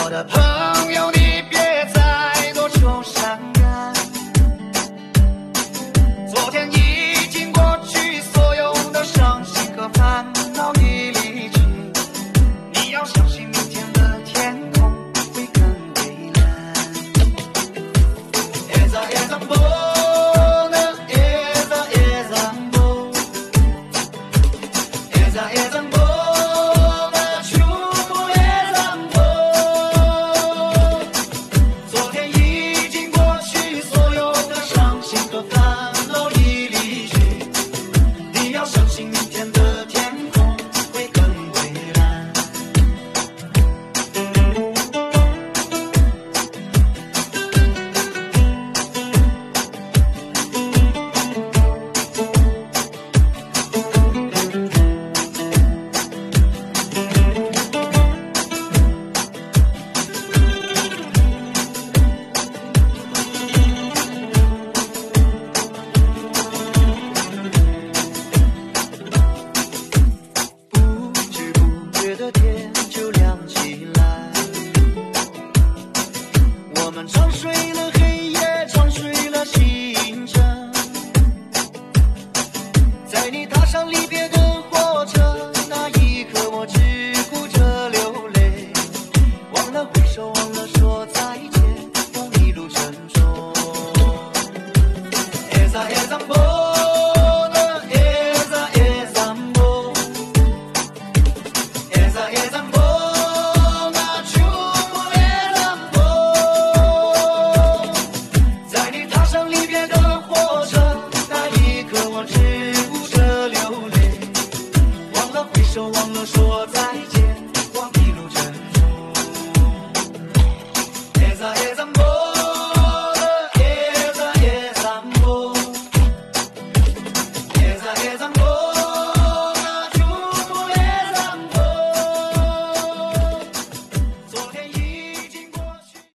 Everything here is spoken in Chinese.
我的朋友，你别再多愁善感。昨天已经过去，所有的伤心和烦恼已离去。你要相信明天的天空会更蔚蓝。Esa bona, esa bona, esa bona, chupo esa bona。昨天已经过去，所有的伤心和烦恼已离去。你要相信明天的天空会更蔚蓝。不知不觉的天就亮起来，我们长睡